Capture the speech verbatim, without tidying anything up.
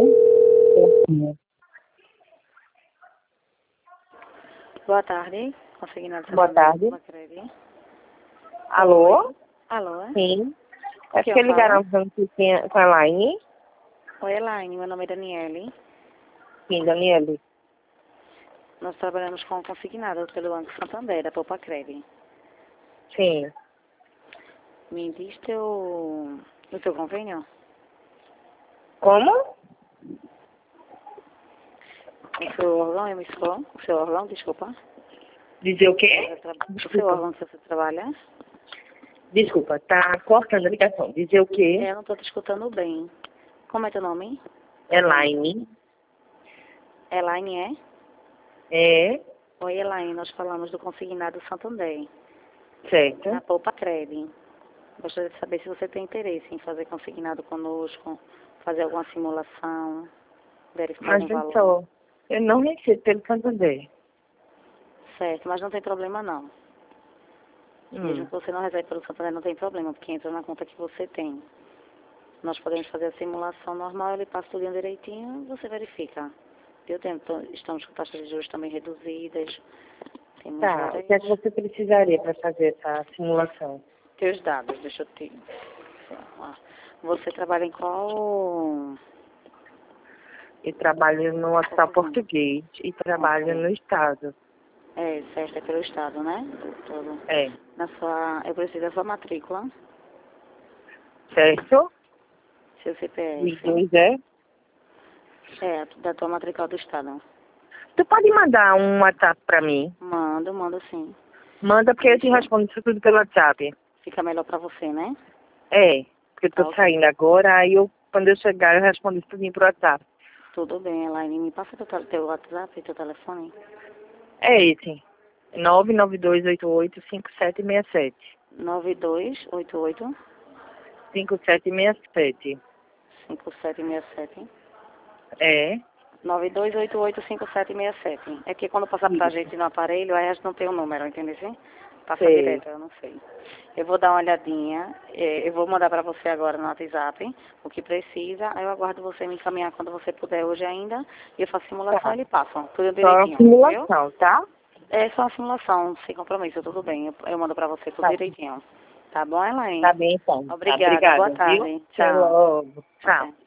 Certinho. Boa tarde. Consignado Boa tarde. Macredi. Alô? Alô? Sim. Com É quem porque eu falo? ligaram pra você tinha- com a Elaine? Oi, Elaine. Meu nome é Daniele. Sim, Daniele. Nós trabalhamos com consignado pelo Banco Santander, da Poupa Credit. Sim. Me diz teu, o teu convênio? Como? O seu órgão, emissor? O seu órgão, desculpa. Dizer o quê? Você tra- O seu Desculpa. órgão que você trabalha? Desculpa, tá cortando a ligação. Dizer o quê? É, eu não estou te escutando bem. Como é teu nome? Elaine. Elaine, é? É. Oi, Elaine. Nós falamos do consignado Santander, Certo. da Poupa Credit. Gostaria de saber se você tem interesse em fazer consignado conosco, fazer alguma simulação, verificar Mas algum eu valor. só. Eu não recebo pelo Santander. Certo, mas não tem problema não. Mesmo Hum. que você não reserve pelo Santander, não tem problema, porque entra na conta que você tem. Nós podemos fazer a simulação normal, ele passa tudo direitinho, você verifica. Eu tento, estamos com taxas de juros também reduzidas. Temos Tá. O várias... que é que você precisaria para fazer essa simulação? Teus dados, deixa eu te... Ah, você trabalha em qual... Eu trabalho no hospital Português. português e trabalho Ok. no estado. É, certo, é pelo estado, né? Todo. É. Na sua... Eu preciso da sua matrícula, Certo? seu C P E F. dois é? É, da tua matrícula do estado. Tu pode mandar um WhatsApp pra mim? Mando, mando sim. Manda porque eu te respondo isso tudo pelo WhatsApp. Fica melhor pra você, né? É, porque eu Tá, tô ok. saindo agora, aí eu, quando eu chegar, eu respondo isso tudo pro WhatsApp. Tudo bem, Elaine. Me passa teu, tel- teu WhatsApp e teu telefone. É esse. nove nove dois oito oito cinco sete seis sete. nove dois oito oito cinco sete seis sete. cinco sete seis sete. É. nove dois oito oito cinco sete seis sete. É que quando passar pra Isso. gente no aparelho, aí a gente não tem o número, entendeu? Sim? Passa Sei. direto, eu não sei. Eu vou dar uma olhadinha, eh, eu vou mandar pra você agora no WhatsApp o que precisa, aí eu aguardo você me encaminhar quando você puder hoje ainda, e eu faço simulação Tá. e ele passa, tudo Só a direitinho, viu? simulação, tá? É só uma simulação, sem compromisso, tudo bem, eu, eu mando pra você tudo Tá. direitinho. Tá bom, Elaine? Tá bem, então. Tá, Obrigada, boa obrigada, viu? tarde, Até tchau. logo. Tchau. Ok.